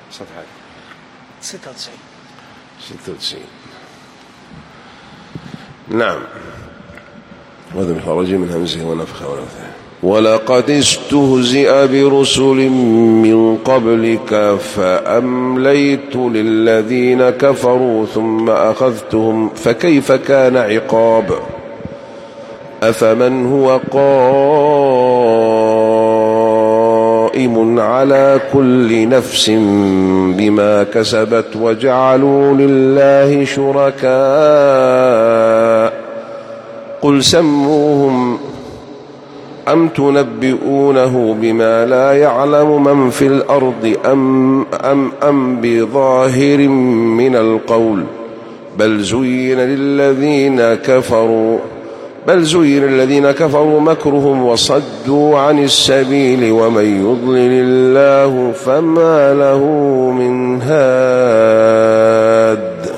صفحة 96. نعم. وذو الفرج من همزه ونفخه ونفثه. ولقد استهزئ برسل من قبلك فأمليت للذين كفروا ثم أخذتهم فكيف كان عقاب. أفمن هو قائم على كل نفس بما كسبت وجعلوا لله شركاء قل سموهم أم تنبئونه بما لا يعلم من في الأرض أم بظاهر من القول بل زين للذين كفروا مكرهم وصدوا عن السبيل ومن يضلل الله فما له من هاد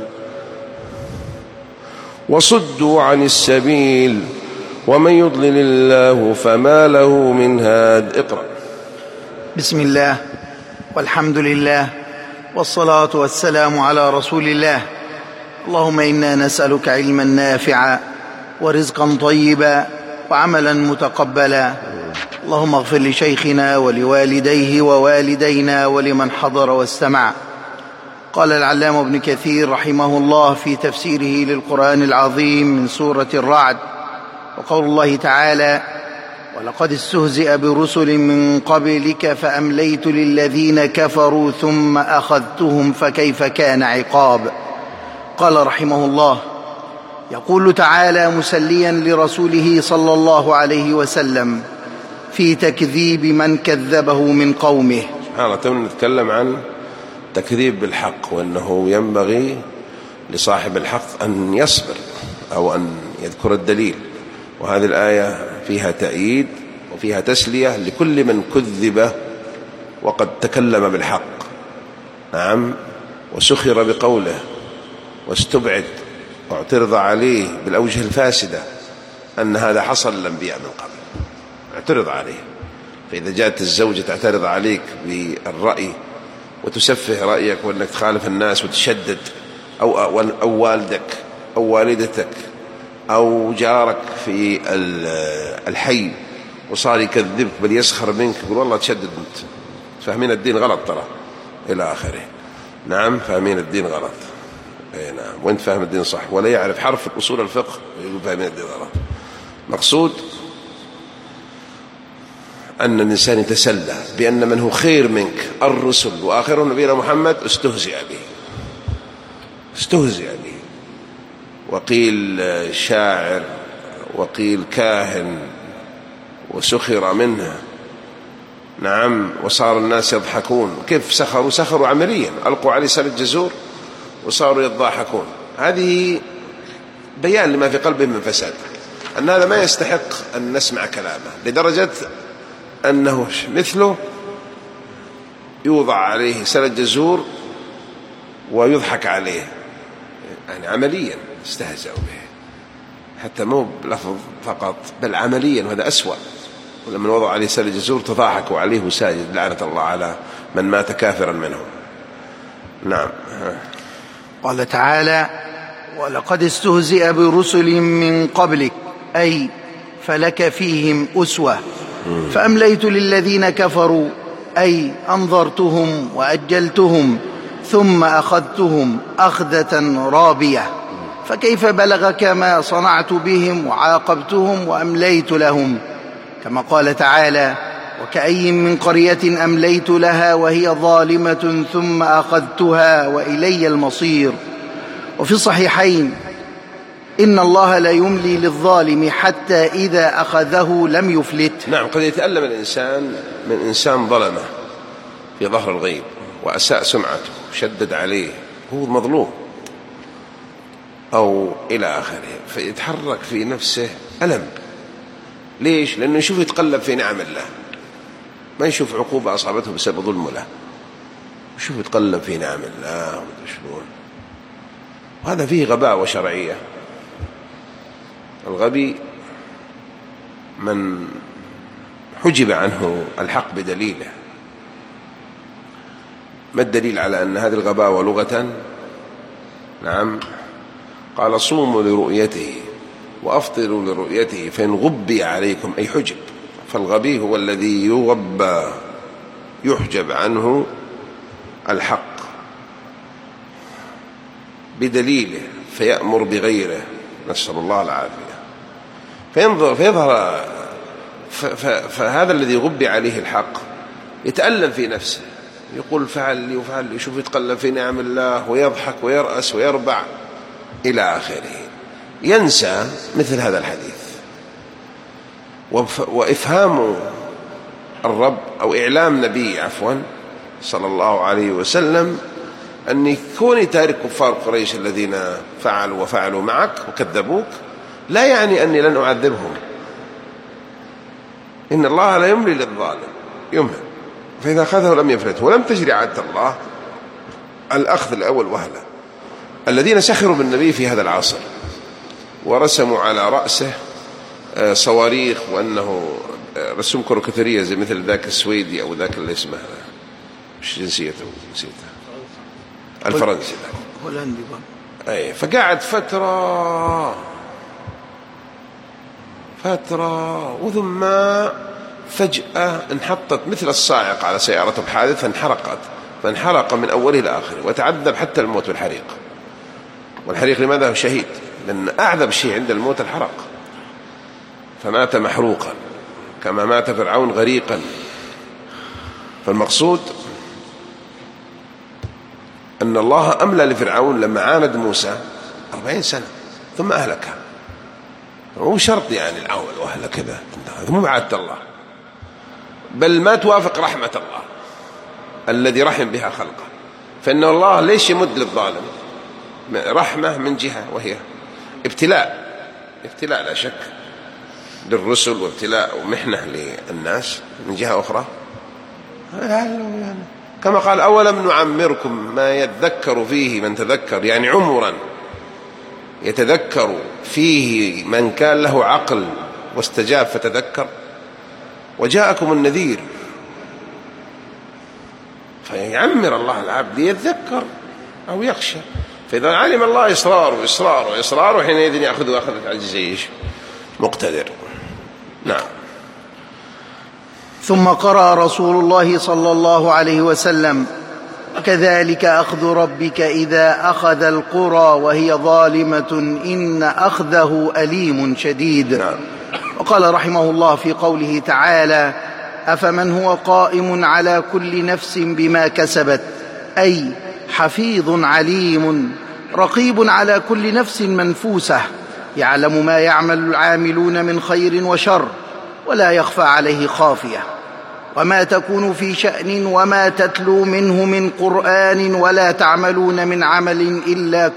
وصدوا عن السبيل ومن يضلل الله فما له من هاد. اقرأ. بسم الله والحمد لله والصلاة والسلام على رسول الله. اللهم إنا نسألك علما نافعا ورزقا طيبا وعملا متقبلا. اللهم اغفر لشيخنا ولوالديه ووالدينا ولمن حضر واستمع. قال العلامة ابن كثير رحمه الله في تفسيره للقرآن العظيم من سورة الرعد: وقول الله تعالى: ولقد استهزئ برسل من قبلك فأمليت للذين كفروا ثم أخذتهم فكيف كان عقاب. قال رحمه الله: يقول تعالى مسليا لرسوله صلى الله عليه وسلم في تكذيب من كذبه من قومه. سبحان الله. تونا نتكلم عن تكذيب بالحق، وأنه ينبغي لصاحب الحق أن يصبر أو أن يذكر الدليل، وهذه الآية فيها تأييد وفيها تسلية لكل من كذب وقد تكلم بالحق. نعم. وسخر بقوله واستبعد واعترض عليه بالأوجه الفاسدة أن هذا حصل للأنبياء من قبل، اعترض عليه. فإذا جاءت الزوجة تعترض عليك بالرأي وتسفه رأيك وأنك تخالف الناس وتشدد، أو والدك أو والدتك أو جارك في الحي وصار يكذبك بل يسخر منك، يقول والله تشدد أنت، فاهمين الدين غلط ترى، إلى آخره. نعم، فاهمين الدين غلط. نعم، وانت فاهم الدين صح، ولا يعرف حرف أصول الفقه يقول فاهمين الدين غلط. مقصود أن الإنسان يتسلى بأن من هو خير منك الرسل وآخرهم نبينا محمد استهزئ به، وقيل شاعر وقيل كاهن وسخر منه. نعم. وصار الناس يضحكون. كيف سخروا عمليا، ألقوا عليه سل الجزور وصاروا يضحكون. هذه بيان لما في قلبهم من فساد، أن هذا ما يستحق أن نسمع كلامه، لدرجة أنه مثله يوضع عليه سل الجزور ويضحك عليه، يعني عمليا استهزأوا به، حتى مو بلفظ فقط بل عمليا، وهذا أسوأ. ولما وضع عليه سل الجزور تضاحكوا عليه ساجد، لعنة الله على من مات كافرا منهم. نعم. قال تعالى: ولقد استهزئ برسل من قبلك، أي فلك فيهم أسوة. فأمليت للذين كفروا، أي أنظرتهم وأجلتهم ثم أخذتهم أخذة رابية، فكيف بلغك ما صنعت بهم وعاقبتهم وأمليت لهم. كما قال تعالى: وكأي من قرية أمليت لها وهي ظالمة ثم أخذتها وإلي المصير. وفي الصحيحين: إن الله لا يملي للظالم حتى إذا أخذه لم يفلت. نعم. قد يتألم الإنسان من إنسان ظلمه في ظهر الغيب وأساء سمعته وشدد عليه، هو مظلوم أو إلى آخره، فيتحرك في نفسه ألم. ليش؟ لأنه يشوف يتقلب في نعم الله، ما يشوف عقوبة أصابته بسبب ظلمه له، يشوف يتقلب في نعم الله وتشلون. وهذا فيه غباء وشرعية. الغبي من حجب عنه الحق بدليله، ما الدليل على أن هذه الغباوة لغة؟ نعم، قال صوموا لرؤيته وأفطروا لرؤيته فإن غبي عليكم أي حجب، فالغبي هو الذي يغبى يحجب عنه الحق بدليله فيأمر بغيره، نسأل الله العافية، فيظهر فهذا الذي غبي عليه الحق يتألم في نفسه، يقول فعل لي وفعل لي، يشوف يتقلب في نعم الله ويضحك ويرأس ويربع إلى آخره، ينسى مثل هذا الحديث. وإفهام الرب أو إعلام نبي صلى الله عليه وسلم أن كوني تارك كفار قريش الذين فعلوا وفعلوا معك وكذبوك لا يعني أني لن أعذبهم، إن الله لا يملي للظالم يمهل فإذا أخذه لم يفلته، ولم تجري عادة الله الأخذ الأول وهلة. الذين سخروا بالنبي في هذا العصر ورسموا على رأسه صواريخ وأنه رسوم كاريكاتيرية زي مثل ذاك السويدي أو ذاك اللي اسمه مش جنسيته نسيته الفرنسي هولندي، أي فقعد فترة وثم فجأة انحطت مثل الصاعقة على سيارته بحادث فانحرق من أوله إلى آخره، وتعذب حتى الموت بالحريق. والحريق لماذا هو شهيد؟ لأن أعذب شيء عند الموت الحرق، فمات محروقا كما مات فرعون غريقا. فالمقصود أن الله أملى لفرعون لما عاند موسى 40 سنة ثم أهلكها. مو شرط يعني العول وأهلك كذا، هذا مو بعادة الله، بل ما توافق رحمة الله الذي رحم بها خلقه. فإن الله ليش يمد للظالم؟ رحمة من جهة وهي ابتلاء لا شك للرسل، وابتلاء ومحنة للناس من جهة أخرى. كما قال أولم نعمركم ما يتذكر فيه من تذكر، يعني عمرا يتذكر فيه من كان له عقل واستجاب فتذكر، وجاءكم النذير. فيعمر الله العبد يتذكر أو يخشى، فإذا علم الله إصراره حينئذ يأخذ أخذة عزيز مقتدر. نعم. ثم قرأ رسول الله صلى الله عليه وسلم: وكذلك أخذ ربك إذا أخذ القرى وهي ظالمة إن أخذه أليم شديد. نعم. وقال رحمه الله في قوله تعالى: أفمن هو قائم على كل نفس بما كسبت، أي حفيظ عليم رقيب على كل نفس منفوسة، يعلم ما يعمل العاملون من خير وشر ولا يخفى عليه خافية. وما تكون في شأن وما تتلو منه من قرآن ولا تعملون من عمل إلا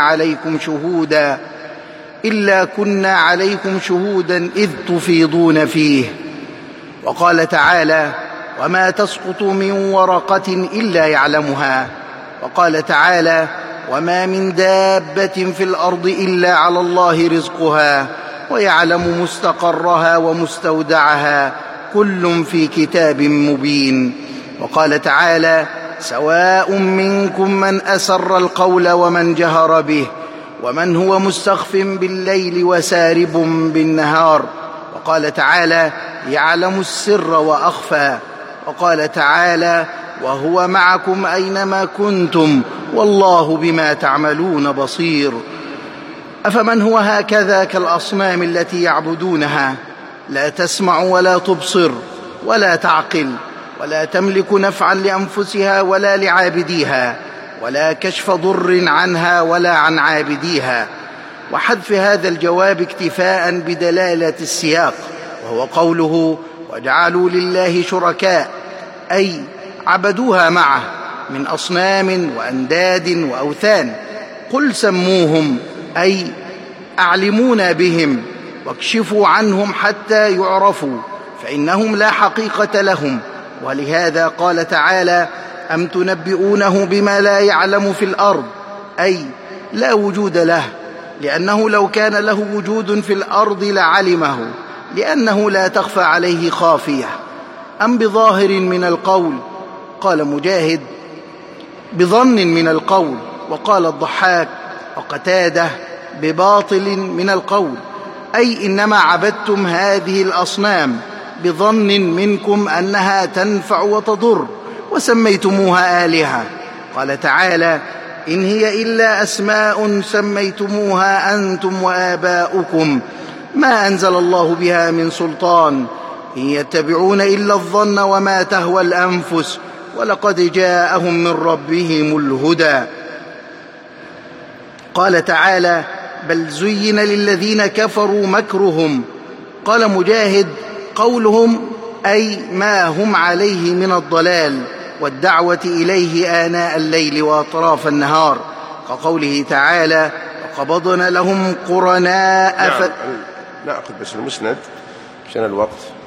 كنا عليكم شهودا إذ تفيضون فيه. وقال تعالى: وما تسقط من ورقة إلا يعلمها. وقال تعالى: وما من دابة في الأرض إلا على الله رزقها ويعلم مستقرها ومستودعها كل في كتاب مبين. وقال تعالى: سواء منكم من أسر القول ومن جهر به ومن هو مستخف بالليل وسارب بالنهار. وقال تعالى: يعلم السر وأخفى. وقال تعالى: وهو معكم أينما كنتم والله بما تعملون بصير. أفمن هو هكذا كالأصنام التي يعبدونها، لا تسمع ولا تبصر ولا تعقل ولا تملك نفعا لأنفسها ولا لعابديها ولا كشف ضر عنها ولا عن عابديها. وحذف هذا الجواب اكتفاء بدلالة السياق، وهو قوله: وجعلوا لله شركاء، أي عبدوها معه من أصنام وأنداد وأوثان. قل سموهم، أي أعلمونا بهم واكشفوا عنهم حتى يعرفوا، فإنهم لا حقيقة لهم. ولهذا قال تعالى: أم تنبئونه بما لا يعلم في الأرض، أي لا وجود له، لأنه لو كان له وجود في الأرض لعلمه، لأنه لا تخفى عليه خافية. أم بظاهر من القول، قال مجاهد: بظن من القول. وقال الضحاك وقتادة بباطل من القول، أي إنما عبدتم هذه الأصنام بظن منكم أنها تنفع وتضر وسميتموها آلهة. قال تعالى: إن هي إلا أسماء سميتموها أنتم وآباؤكم ما أنزل الله بها من سلطان إن يتبعون إلا الظن وما تهوى الأنفس ولقد جاءهم من ربهم الهدى. قال تعالى: بل زين للذين كفروا مكرهم. قال مجاهد: قولهم أي ما هم عليه من الضلال والدعوة إليه آناء الليل وأطراف النهار، كقوله تعالى: وقبضنا لهم قرناء. نعم. نأخذ بس المسند عشان الوقت.